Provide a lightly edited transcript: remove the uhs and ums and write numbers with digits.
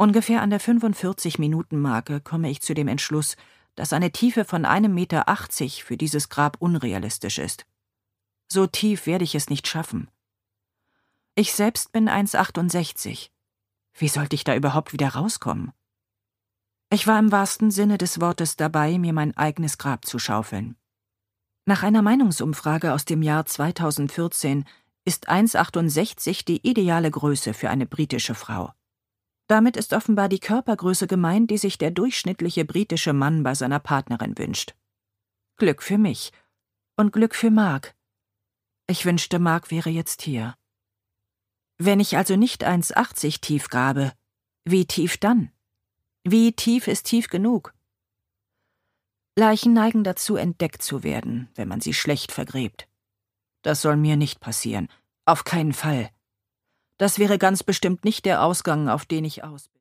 Ungefähr an der 45-Minuten-Marke komme ich zu dem Entschluss, dass eine Tiefe von 1,80 Meter für dieses Grab unrealistisch ist. So tief werde ich es nicht schaffen. Ich selbst bin 1,68. Wie sollte ich da überhaupt wieder rauskommen? Ich war im wahrsten Sinne des Wortes dabei, mir mein eigenes Grab zu schaufeln. Nach einer Meinungsumfrage aus dem Jahr 2014 ist 1,68 die ideale Größe für eine britische Frau. Damit ist offenbar die Körpergröße gemeint, die sich der durchschnittliche britische Mann bei seiner Partnerin wünscht. Glück für mich und Glück für Mark. Ich wünschte, Mark wäre jetzt hier. Wenn ich also nicht 1,80 tief grabe, wie tief dann? Wie tief ist tief genug? Leichen neigen dazu, entdeckt zu werden, wenn man sie schlecht vergräbt. Das soll mir nicht passieren. Auf keinen Fall. Das wäre ganz bestimmt nicht der Ausgang, auf den ich aus bin.